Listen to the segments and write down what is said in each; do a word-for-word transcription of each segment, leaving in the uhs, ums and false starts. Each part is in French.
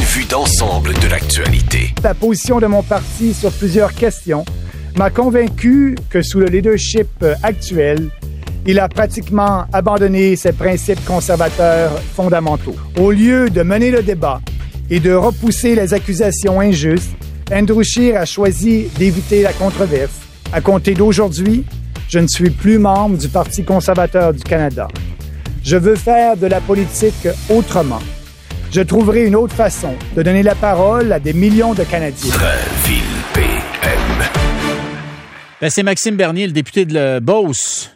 vue d'ensemble de l'actualité. La position de mon parti sur plusieurs questions m'a convaincu que sous le leadership actuel, il a pratiquement abandonné ses principes conservateurs fondamentaux. Au lieu de mener le débat et de repousser les accusations injustes, Andrew Scheer a choisi d'éviter la controverse. À compter d'aujourd'hui, je ne suis plus membre du Parti conservateur du Canada. Je veux faire de la politique autrement. Je trouverai une autre façon de donner la parole à des millions de Canadiens. Drainville P M. Ben, c'est Maxime Bernier, le député de la Beauce.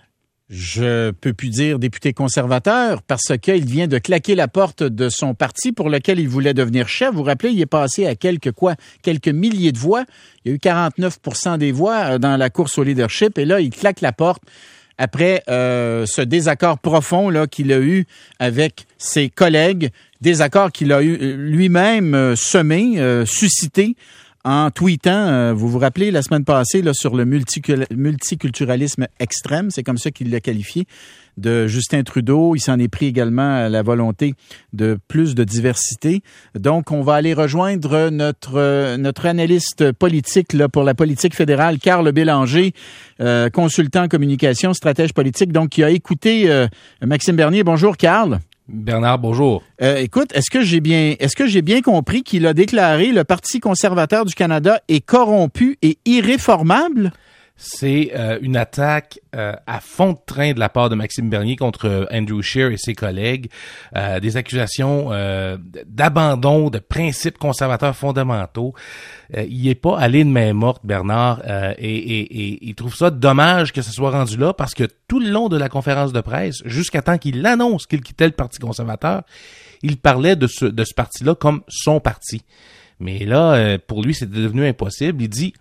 Je peux plus dire député conservateur parce qu'il vient de claquer la porte de son parti pour lequel il voulait devenir chef. Vous vous rappelez, il est passé à quelques quoi, quelques milliers de voix. Il y a eu quarante-neuf pour cent des voix dans la course au leadership et là, il claque la porte après euh, ce désaccord profond là qu'il a eu avec ses collègues, désaccord qu'il a eu lui-même euh, semé, euh, suscité en tweetant, euh, vous vous rappelez, la semaine passée, là, sur le multicul- multiculturalisme extrême, c'est comme ça qu'il l'a qualifié, de Justin Trudeau. Il s'en est pris également à la volonté de plus de diversité. Donc, on va aller rejoindre notre euh, notre analyste politique là, pour la politique fédérale, Carl Bélanger, euh, consultant en communication, stratège politique, donc qui a écouté euh, Maxime Bernier. Bonjour, Carl. Bernard, bonjour. Euh, écoute, est-ce que j'ai bien, est-ce que j'ai bien compris qu'il a déclaré le Parti conservateur du Canada est corrompu et irréformable? C'est euh, une attaque euh, à fond de train de la part de Maxime Bernier contre euh, Andrew Scheer et ses collègues, euh, des accusations euh, d'abandon de principes conservateurs fondamentaux. Euh, il est pas allé de main morte, Bernard, euh, et, et, et il trouve ça dommage que ce soit rendu là parce que tout le long de la conférence de presse, jusqu'à temps qu'il annonce qu'il quittait le Parti conservateur, il parlait de ce, de ce parti-là comme son parti. Mais là, euh, pour lui, c'était devenu impossible. Il dit...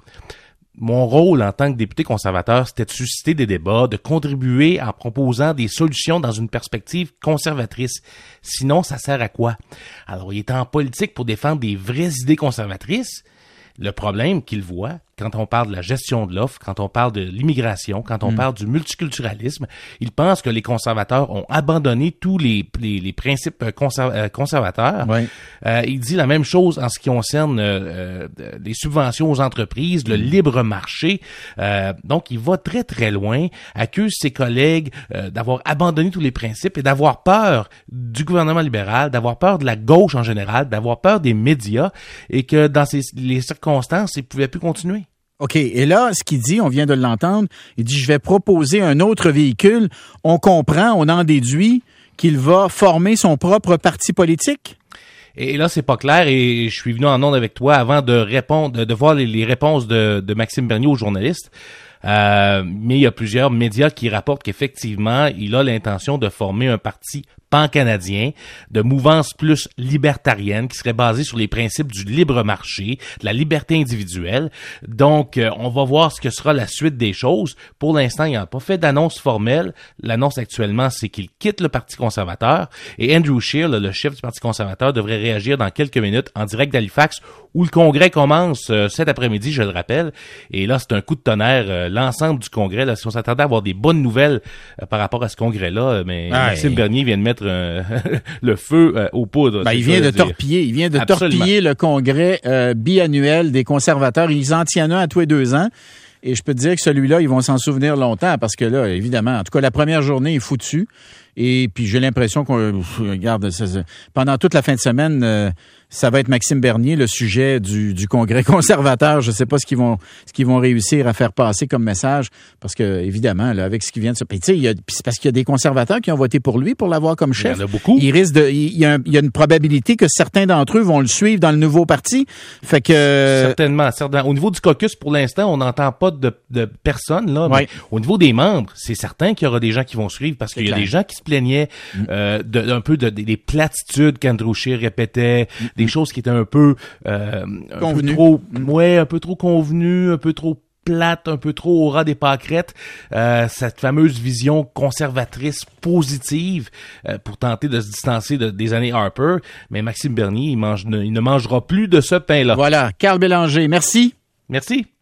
Mon rôle en tant que député conservateur, c'était de susciter des débats, de contribuer en proposant des solutions dans une perspective conservatrice. Sinon, ça sert à quoi? Alors, il est en politique pour défendre des vraies idées conservatrices. Le problème qu'il voit, quand on parle de la gestion de l'offre, quand on parle de l'immigration, quand on mmh. parle du multiculturalisme, il pense que les conservateurs ont abandonné tous les, les, les principes conserv- conservateurs. Oui. Euh, il dit la même chose en ce qui concerne euh, les subventions aux entreprises, le mmh. libre marché. Euh, donc, il va très, très loin, accuse ses collègues euh, d'avoir abandonné tous les principes et d'avoir peur du gouvernement libéral, d'avoir peur de la gauche en général, d'avoir peur des médias et que dans ces, les circonstances, il ne pouvait plus continuer. OK. Et là, ce qu'il dit, on vient de l'entendre, il dit « Je vais proposer un autre véhicule ». On comprend, on en déduit qu'il va former son propre parti politique? Et là, c'est pas clair et je suis venu en ondes avec toi avant de répondre, de, de voir les, les réponses de, de Maxime Bernier aux journalistes. Euh, mais il y a plusieurs médias qui rapportent qu'effectivement, il a l'intention de former un parti pan-canadien, de mouvance plus libertarienne, qui serait basée sur les principes du libre marché, de la liberté individuelle. Donc, euh, on va voir ce que sera la suite des choses. Pour l'instant, il n'a pas fait d'annonce formelle. L'annonce actuellement, c'est qu'il quitte le Parti conservateur. Et Andrew Scheer, le chef du Parti conservateur, devrait réagir dans quelques minutes en direct d'Halifax, où le congrès commence euh, cet après-midi, je le rappelle. Et là, c'est un coup de tonnerre. Euh, l'ensemble du congrès, là, si on s'attendait à avoir des bonnes nouvelles euh, par rapport à ce congrès-là, mais ah, Maxime et... Bernier vient de mettre euh, le feu euh, aux poudres. Ben, il vient de dire. torpiller, il vient de Absolument. torpiller le congrès euh, biannuel des conservateurs. Ils en tiennent un à tous les deux ans. Et je peux te dire que celui-là, ils vont s'en souvenir longtemps parce que là, évidemment, en tout cas, la première journée est foutue. Et puis, j'ai l'impression qu'on regarde ça, ça, pendant toute la fin de semaine, euh, ça va être Maxime Bernier, le sujet du, du congrès conservateur. Je sais pas ce qu'ils vont, ce qu'ils vont réussir à faire passer comme message, parce que évidemment, là, avec ce qui vient de se, puis tu sais, il y a, c'est parce qu'il y a des conservateurs qui ont voté pour lui pour l'avoir comme chef. Il y en a beaucoup. Il risque de, il y a, un, il y a une probabilité que certains d'entre eux vont le suivre dans le nouveau parti. Fait que certainement, certainement. Au niveau du caucus, pour l'instant, on n'entend pas de, de personnes là. Ouais. Mais au niveau des membres, c'est certain qu'il y aura des gens qui vont suivre parce c'est qu'il clair. y a des gens qui se plaignaient euh, de, d'un peu de, de, des platitudes qu'Andrew Scheer répétait, mm-hmm. des choses qui étaient un peu, euh, un peu trop, ouais, un peu trop convenues, un peu trop plate, un peu trop au ras des pâquerettes, euh, cette fameuse vision conservatrice positive euh, pour tenter de se distancer de, des années Harper. Mais Maxime Bernier, il, mange, il ne mangera plus de ce pain-là. Voilà, Carl Bélanger, merci. Merci.